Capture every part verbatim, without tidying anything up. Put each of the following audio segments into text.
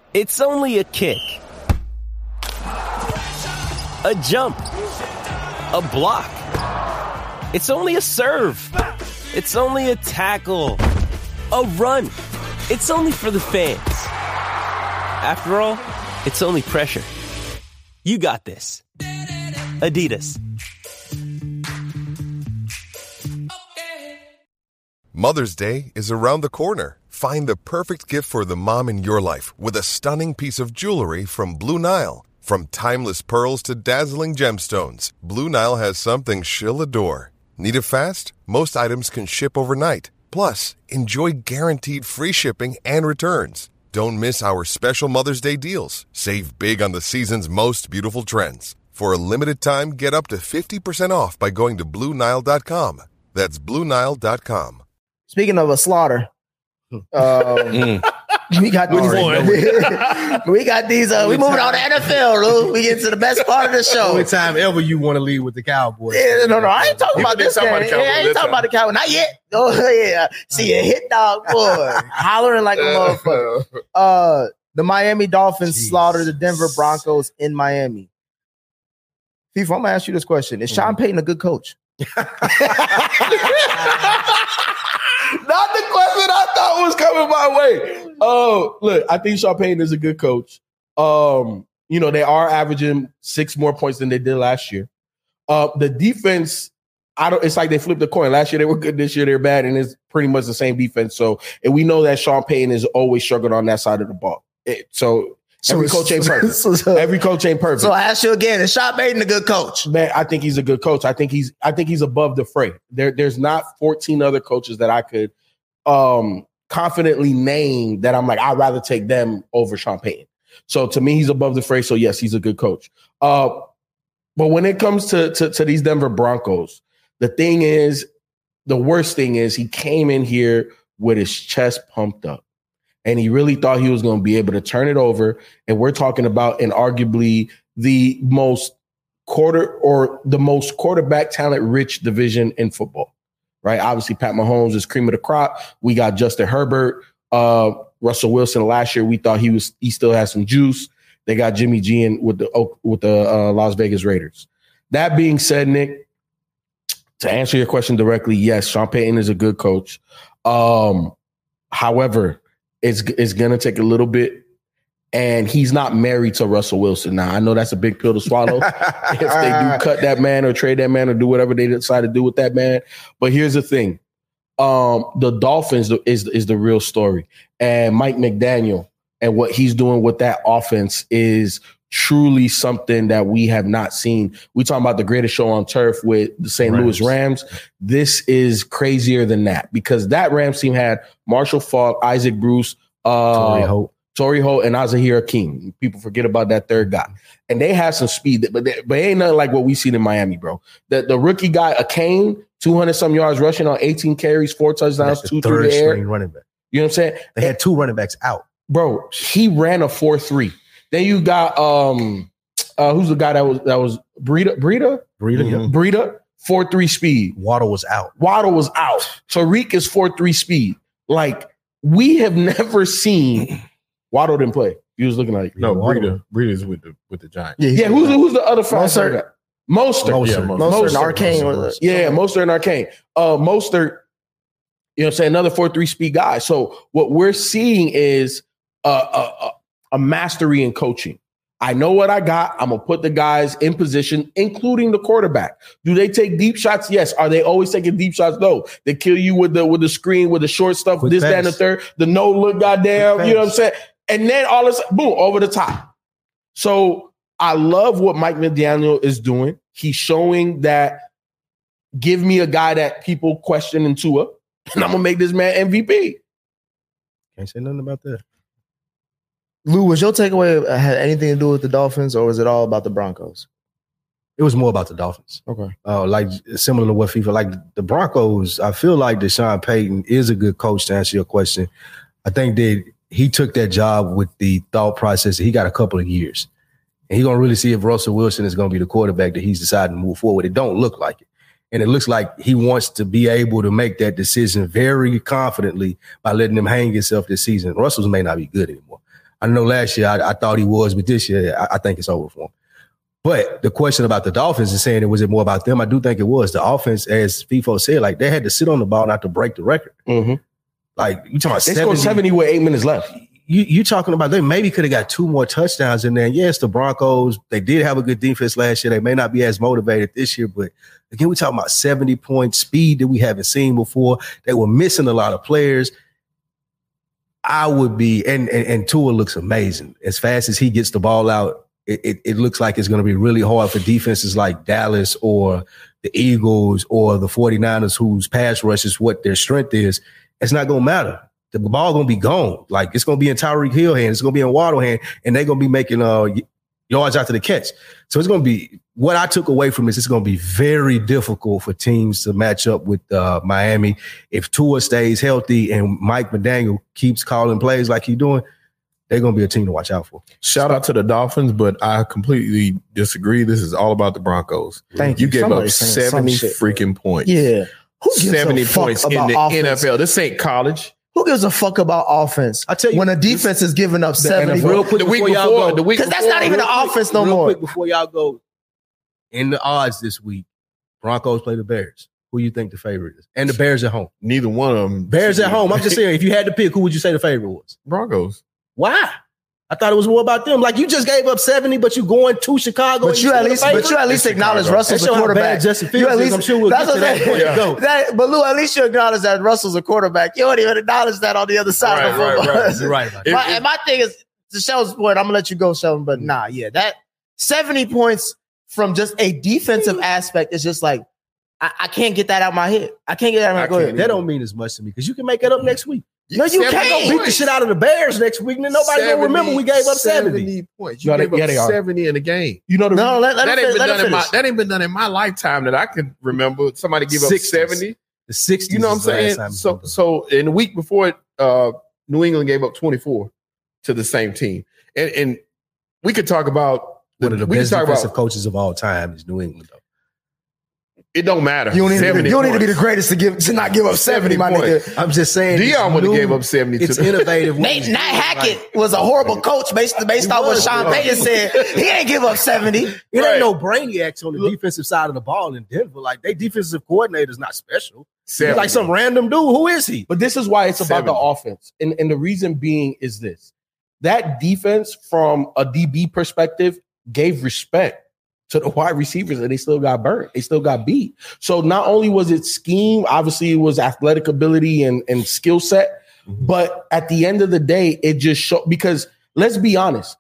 It's only a kick, a jump, a block. It's only a serve. It's only a tackle, a run. It's only for the fans. After all, it's only pressure. You got this. Adidas. Mother's Day is around the corner. Find the perfect gift for the mom in your life with a stunning piece of jewelry from Blue Nile. From timeless pearls to dazzling gemstones, Blue Nile has something she'll adore. Need it fast? Most items can ship overnight. Plus, enjoy guaranteed free shipping and returns. Don't miss our special Mother's Day deals. Save big on the season's most beautiful trends. For a limited time, get up to fifty percent off by going to Blue Nile dot com. That's Blue Nile dot com. Speaking of a slaughter, um, we got these. we got these. Uh, we moving on to N F L, Lou. We get to the best part of the show. Only time ever you want to lead with the Cowboys. Yeah, no, no, I ain't talking about this game. About Yeah, I ain't talking about the Cowboys. Not yet. Oh yeah, see a hit dog boy hollering like a motherfucker. Uh, the Miami Dolphins Jeez. slaughtered the Denver Broncos in Miami. FIFA, I'm gonna ask you this question: Is Sean Payton a good coach? Not the question I thought was coming my way. Oh, look, I think Sean Payton is a good coach. Um, you know, they are averaging six more points than they did last year. Uh, the defense, I don't. It's like they flipped the coin. Last year they were good, this year they're bad, and it's pretty much the same defense. So, and we know that Sean Payton is always struggling on that side of the ball. It, so. Every so, coach ain't perfect. So, so, Every coach ain't perfect. So I ask you again: is Sean Payton a good coach? Man, I think he's a good coach. I think he's. I think he's above the fray. There, there's not fourteen other coaches that I could um, confidently name that I'm like I'd rather take them over Sean Payton. So to me, he's above the fray. So yes, he's a good coach. Uh, but when it comes to, to to these Denver Broncos, the thing is, the worst thing is he came in here with his chest pumped up. And he really thought he was going to be able to turn it over. And we're talking about in arguably the most quarter or the most quarterback talent rich division in football, right? Obviously, Pat Mahomes is cream of the crop. We got Justin Herbert, uh, Russell Wilson. Last year, we thought he was he still has some juice. They got Jimmy G in with the with the uh, Las Vegas Raiders. That being said, Nick, to answer your question directly, yes, Sean Payton is a good coach. Um, however, It's it's gonna take a little bit, and he's not married to Russell Wilson. Now I know that's a big pill to swallow. If they do cut that man or trade that man or do whatever they decide to do with that man, but here's the thing: um, the Dolphins is is the real story, and Mike McDaniel and what he's doing with that offense is truly something that we have not seen. We talking about the greatest show on turf with the Saint Louis Rams. This is crazier than that because that Rams team had Marshall Faulk, Isaac Bruce, uh, Torrey Holt, Torrey Holt, and Azahir Hakeem. People forget about that third guy, and they have some speed, but they, but ain't nothing like what we seen in Miami, bro. The the rookie guy, Akane, two hundred some yards rushing on eighteen carries, four touchdowns, two through the air. Running back. You know what I'm saying? They had two running backs out, bro. He ran a four three. Then you got um, uh, who's the guy that was that was Breida Breida Breida mm-hmm. yeah. Breida four three speed. Waddle was out. Waddle was out. Tariq is four three speed. Like we have never seen. Waddle didn't play. He was looking like no Breida. Breida's with the with the Giants. Yeah, yeah who's the, who's the other fast guy? Mostert. Mostert. Yeah, Mostert. Mostert and Arcane. Mostert. Yeah, Mostert and Arcane. Uh, Mostert. You know, what I'm saying another four three speed guy. So what we're seeing is a. Uh, uh, uh, a mastery in coaching. I know what I got. I'm going to put the guys in position, including the quarterback. Do they take deep shots? Yes. Are they always taking deep shots? No. They kill you with the with the screen, with the short stuff, Quick this, pass. that, and the third. The no look, goddamn. Quick you know pass. what I'm saying? And then all of a sudden, boom, over the top. So I love what Mike McDaniel is doing. He's showing that give me a guy that people question in Tua, and I'm going to make this man M V P. Can't say nothing about that. Lou, was your takeaway had anything to do with the Dolphins, or was it all about the Broncos? It was more about the Dolphins. Okay. Uh, like similar to what FIFA, like the Broncos, I feel like that Sean Payton is a good coach to answer your question. I think that he took that job with the thought process that he got a couple of years. And he's going to really see if Russell Wilson is going to be the quarterback that he's decided to move forward. It don't look like it. And it looks like he wants to be able to make that decision very confidently by letting him hang himself this season. Russell's may not be good anymore. I know last year I, I thought he was, but this year I, I think it's over for him. But the question about the Dolphins is saying, it was it more about them? I do think it was. The offense, as FIFO said, like they had to sit on the ball not to break the record. Mm-hmm. Like you talking about they seventy, scored seventy with eight minutes left. You you talking about they maybe could have got two more touchdowns in there. Yes, the Broncos, they did have a good defense last year. They may not be as motivated this year, but again, we're talking about seventy point speed that we haven't seen before. They were missing a lot of players. I would be, and and, and Tua looks amazing. As fast as he gets the ball out, it, it, it looks like it's going to be really hard for defenses like Dallas or the Eagles or the 49ers, whose pass rush is what their strength is. It's not going to matter. The ball going to be gone. Like, it's going to be in Tyreek Hill hand. It's going to be in Waddle hand, and they're going to be making uh, yards after the catch. So it's going to be, what I took away from this, it's going to be very difficult for teams to match up with uh, Miami. If Tua stays healthy and Mike McDaniel keeps calling plays like he's doing, they're going to be a team to watch out for. Shout out to the Dolphins, but I completely disagree. This is all about the Broncos. Thank you. you. You gave Somebody up saying seventy some shit, freaking points. Yeah. Who gives seventy a fuck points in about the offense? N F L. This ain't college. Who gives a fuck about offense? I tell you, when a defense is giving up seventy. Real quick the week before y'all before, go, the week Because that's before, not even the real quick- offense no real more. quick before y'all go, in the odds this week, Broncos play the Bears. Who you think the favorite is? And the Bears at home. Neither one of them. Bears at home. I'm just saying, if you had to pick, who would you say the favorite was? Broncos. Why? I thought it was more about them. Like, you just gave up seventy, but you going to Chicago. But and you at still least, the favorite? but you at least It's acknowledge Chicago. Russell's That a show how quarterback. bad Justin You Fields at is. least, I'm sure we'll that's get to what that I'm point. saying. Go. That- but Lou, at least you acknowledge that Russell's a quarterback. You don't even acknowledge that on the other side of the Right, right, football. right. You're right about that. My, It- and my thing is, to Sheldon's point, I'm gonna let you go, Sheldon. But nah, yeah, that seventy points from just a defensive aspect is just like I, I can't get that out of my head. I can't get that out of my I head. Go can't ahead. That don't mean as much to me because you can make it up next week. No, you seventy can't. Beat the shit out of the Bears next week, and then nobody gonna remember we gave up seventy. points. You No, they- gave up yeah, they are. seventy in a game. You know the No, let, let That him, ain't fin- been let him done in my finish. that ain't been done in my lifetime that I can remember. Somebody give up sixties. seventy. The sixties. You know what I'm is the last saying? time So, so in the week before, uh, New England gave up twenty-four to the same team, and, and we could talk about one of the we best could talk defensive about coaches of all time is New England, though. it. Don't matter. You don't, need to, be, seventy you don't need to be the points. greatest to give to not give up seventy, my seventy nigga. points. I'm just saying. Dion would have new- gave up seventy. It's to the, innovative. Nate, ways. Nat Hackett was a horrible coach based, based He off what was, Sean bro. Payton said. He ain't give up seventy. It Right. ain't no brainiacs on the defensive side of the ball in Denver. Like, they defensive coordinator's not special. He's seventy. like some random dude. Who is he? But this is why it's about the seventy. offense. And, and the reason being is this. That defense, from a D B perspective, gave respect to the wide receivers, and they still got burnt. They still got beat. So not only was it scheme, obviously it was athletic ability and, and skill set, Mhm. but at the end of the day, it just showed, because let's be honest,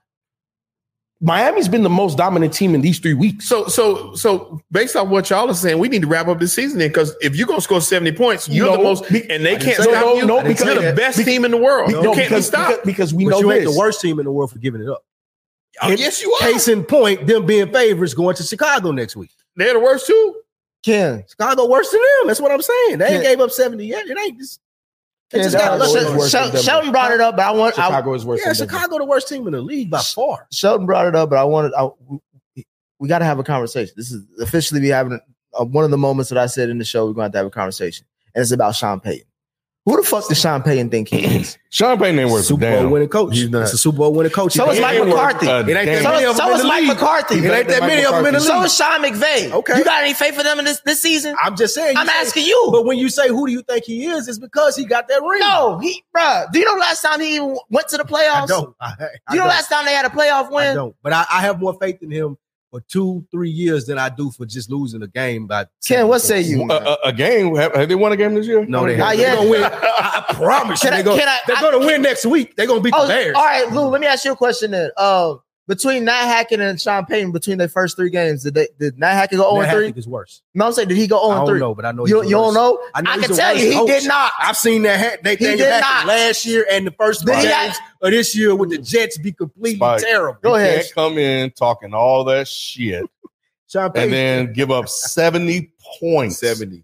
Miami's been the most dominant team in these three weeks. So, so, so, based on what y'all are saying, we need to wrap up this season then, because if you're gonna score seventy points, you're No, the most, be- and they I didn't can't say stop that. No, you. no, you're because- the best be- team in the world. No, you can't because, be stopped. because, because we But know you ain't this. the worst team in the world for giving it up. Oh, yes, you are. Case in point, them being favorites going to Chicago next week. They're the worst too. Ken, Chicago worse than them. That's what I'm saying. They ain't Yeah. gave up seventy yet. It ain't just. They Ken just got Chicago lucky. is worse Shel- than Denver. Shel- Sheldon brought it up, but I want I, Chicago is worse Yeah, than Denver. Chicago the worst team in the league by far. Sheldon brought it up, but I wanted I, we, we got to have a conversation. This is officially we having a, one of the moments that I said in the show. We're going to have to have a conversation, and it's about Sean Payton. Who the fuck does Sean Payton think he is? Sean Payton ain't worth a Super Bowl damn. winning coach. He's not. It's a Super Bowl winning coach. So He is ain't Mike worth McCarthy. a- It ain't Damn. that So, many of so them in is the Mike league. McCarthy. It ain't that many of them in the So league. is Sean McVay. Okay. You got any faith for them in this, this season? I'm just saying. you I'm say- asking you. But when you say who do you think he is, it's because he got that ring. No, he, bruh. Do you know last time he even went to the playoffs? I don't. I, I Do you know don't. last time they had a playoff I win? don't. But I, I have more faith in him for two, three years than I do for just losing a game by. Ken, what say you? A, a, a game? Have, have they won a game this year? No, they Not haven't. yet. They're gonna win. I, I promise you. Can I- They're gonna, can I- they're I- gonna win next week. They're gonna beat Oh, the Bears. all right, Lou. Let me ask you a question then. Uh, between Nat Hackett and Sean Payton, between their first three games, did they, did Nat Hackett go zero Nat and three? Hackett is worse. No, I'm saying, did he go I zero and don't three? know, but I know You, he's you the don't worst. know? I know I he's can the tell worst you, he coach. did not. I've seen that. Ha- they He think did it happened not. last year and the first Did two he games of this year with the Jets be completely Spike. terrible. Go You ahead. can't come in talking all that shit Sean Payton. and then give up seventy points seventy.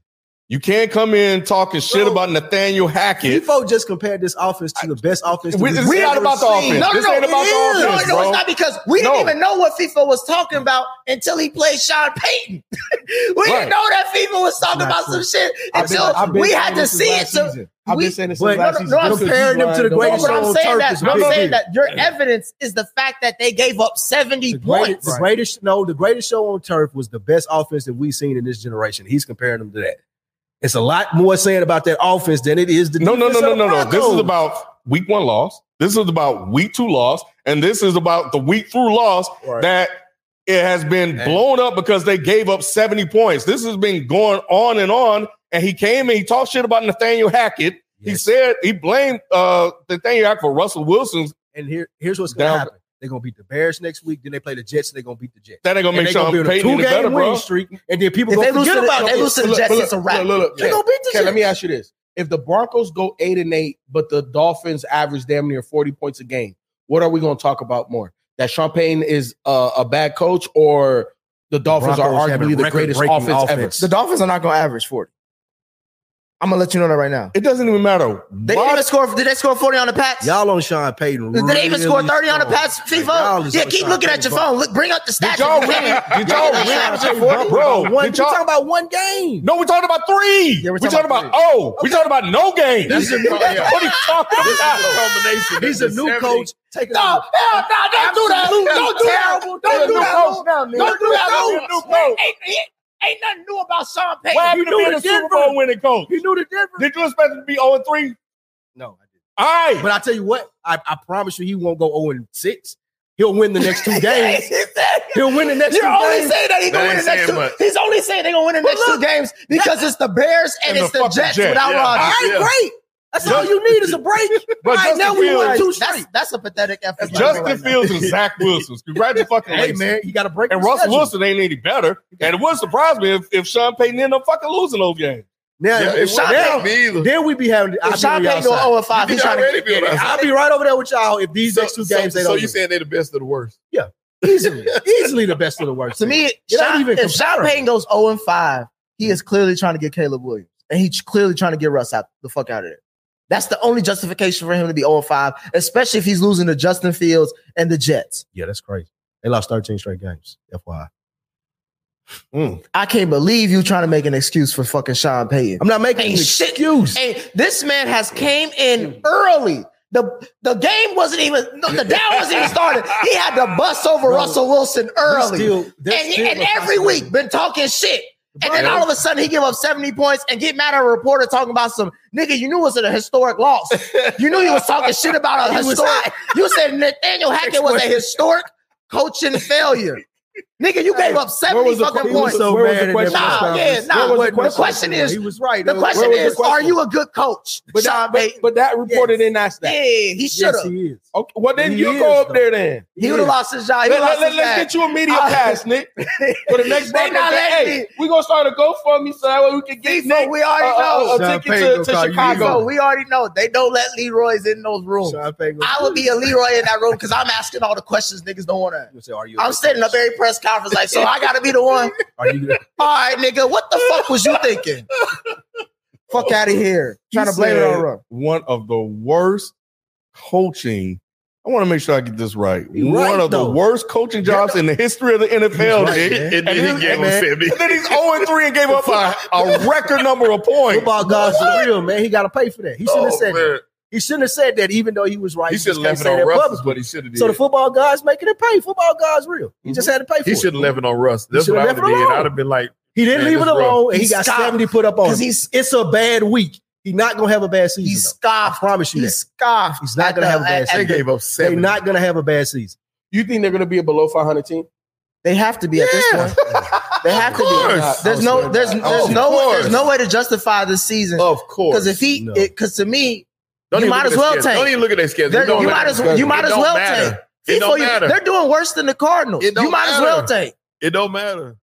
You can't come in talking shit Bro, about Nathaniel Hackett. FIFO just compared this offense to the best offense. We- that it's we've not ever about the seen. offense. No, no, This no. ain't about it the is. offense, no, no, bro. it's not because we No. didn't even know what FIFA was talking about until he played Sean Payton. we Right. didn't know that FIFA was talking not about true. some shit I've been- until I've been we saying had to this since see it. last So season. I've we- been saying this But since last no, season. no, I'm because comparing them to the Brian greatest but don't- I'm on saying turf that is a I'm big saying deal. that your evidence is the fact that they gave up seventy The greatest, points. the greatest, no, the greatest show on turf was the best offense that we've seen in this generation. He's comparing them to that. It's a lot more saying about that offense than it is the No, no, defense no, of no, the no, no. This is Broncos. about week one loss. This is about week two loss. And this is about the week through loss Right. that it has been Hey. blown up because they gave up seventy points. This has been going on and on. And he came and he talked shit about Nathaniel Hackett. He Yes. said he blamed uh, Nathaniel Hackett for Russell Wilson's. And here, here's what's going to Down- happen. They're going to beat the Bears next week. Then they play the Jets. And they're going to beat the Jets. That ain't gonna And make they're Sean going to be Payton on a any better, two-game winning bro. streak. And then people If going they to lose forget to the, about if it. they lose to the Look, Jets, look, it's a wrap. Look, look, look. They're Ken, going to beat the Ken, let me Jets. ask you this. If the Broncos go eight and eight, but the Dolphins average damn near forty points a game, what are we going to talk about more? That Sean Payton is uh, a bad coach, or the Dolphins are Broncos have a arguably the greatest record-breaking offense, offense. The Dolphins are not going to average forty. I'm gonna let you know that right now. It doesn't even matter. They Why- didn't even score. Did they score forty on the Pats? Y'all on Sean Payton. Did they even score really thirty on the strong. Pats? Y'all FIFA. is Yeah, on keep Sean looking at Payton, your bro. phone. Look, bring up the stats. Did y'all if you really? can. Did Yeah, y'all they really? averaging Bro, forty. bro, One, did we y'all- talking about one game. No, we're talking about three. Yeah, we're we're talking talking about about oh, we're talking about no game. He's a new, What are you talking about? combination. he's a new coach. Taking No, hell no, don't do that. Don't do that. Don't do New that. coach now, nigga. Don't do that. New coach. Ain't, ain't, ain't nothing new about Sean Payton. What happened to knew being the a Super difference. Bowl winning coach? He knew the difference. Did you expect him to be oh and three? No, I didn't. All right. But I tell you what, I, I promise you, he won't go zero and six. He'll win the next two games. He'll win the next You're two only games. saying that he's gonna That win the ain't next saying two. much. He's only saying they're gonna win the next two games because it's the Bears and, And it's the the, fucking Jets Jets. without Yeah. Rodgers. All right, Yeah. great. That's all you need is a break. But All right, Justin now we won Fields- two That's straight. that's a pathetic effort. Justin right now. Fields and Zach Wilson. Congratulations. Hey, man, you got to break And the Russell schedule. Wilson ain't any better. And it wouldn't surprise me if, if Sean Payton ended up fucking losing those games. Now, Yeah, if it Sean- wouldn't now help me either. then we be having. I'll If be Sean on your Payton go side. zero and five, he's trying to get it. I'll be right over there with y'all if these So, next two so, games they so don't. you win. saying they're the best of the worst? easily, easily the best of the worst. To me, It ain't Sean, even if Sean comparable. Payton goes zero and five, he is clearly trying to get Caleb Williams, and he's clearly trying to get Russ out the fuck out of there. That's the only justification for him to be zero and five, especially if he's losing to Justin Fields and the Jets. Yeah, that's crazy. They lost thirteen straight games. F Y I. Mm. I can't believe you trying to make an excuse for fucking Sean Payton. I'm not making Ain't an shit. excuse. And this man has came in early. The the game wasn't even no, the down wasn't even started. He had to bust over Bro, Russell Wilson early. Still, and there's he, still and a every possibility. week been talking shit. And then Bro. all of a sudden he give up seventy points and get mad at a reporter talking about some nigga. You knew it was a historic loss. You knew he was talking shit about a He was historic. You said Nathaniel Hackett was a historic coaching failure. Nigga, you gave up seventy was the fucking que- he was points. so Where was mad the in question? that Nah, press yeah, conference. nah. Where was but the the question? question is, he was right. the though. question Where was the is, are question? you a good coach? But Sean that, but, Payton? but that reporter Yes. didn't ask Yeah, that. he should Yes, have. he is. Okay, well, then He you is, go up though. there then. He would have lost his job. He Let, lost let, his let's bag. get you a media Uh, pass, Nick. For the next They podcast, not letting hey, me- we're going to start a GoFundMe so that way we can get FIFA, Nick we already uh, know. uh, a Sean ticket Payton to, gonna to call you Chicago. So we already know they don't let Leroy's in those rooms. Sean Payton I would be a Leroy in that room because I'm asking all the questions niggas don't want to. You say, are you a I'm good sitting coach? up every press conference like, so I got to be the one. Are you? All right, nigga, what the fuck was you thinking? Fuck out of here. He Trying to blame it said on Russ. one of the worst coaching. I want to make sure I get this right. You One right, of though. the worst coaching jobs in the history of the N F L, He's right, Nick. man. And, And then then- he gave man. him seventy. And then he's zero and three and gave up a, a record number of points. Football God's for real, man. He got to pay for that. He shouldn't have Oh, said man. that. He shouldn't have said that, even though he was right. He just should have can't left it say on that Russ, publicly. but he should have did. So the football God's making it pay. Football God's real. He just had to pay for He it. should have left it on Russ. He That's what shoulda I left would it have did. alone. I'd have been like, He didn't Man, leave it this rough. alone, and he He got scoffed. seventy put up on him. Because he's It's a bad week. He's not gonna have a bad he season. though. scoffed. I promise you He that. scoffed. He's not at gonna the- have a bad at- season. at they the- gave up They're seventy. not gonna have a bad season. You think they're going to be a below five hundred team? They have to be at this Yeah. point. They have to course. be. There's no, there's, there's Of no, course. there's no way to justify this season. Of course. Because if he, No. because to me, Don't you even might look as at well their schedule. tank. Don't even look at their schedule. They're- It don't you matter. might as well, you It might as don't well matter. tank. It don't FIFA, you- matter. They're doing worse than the Cardinals. It don't You might as matter. well tank. It don't matter.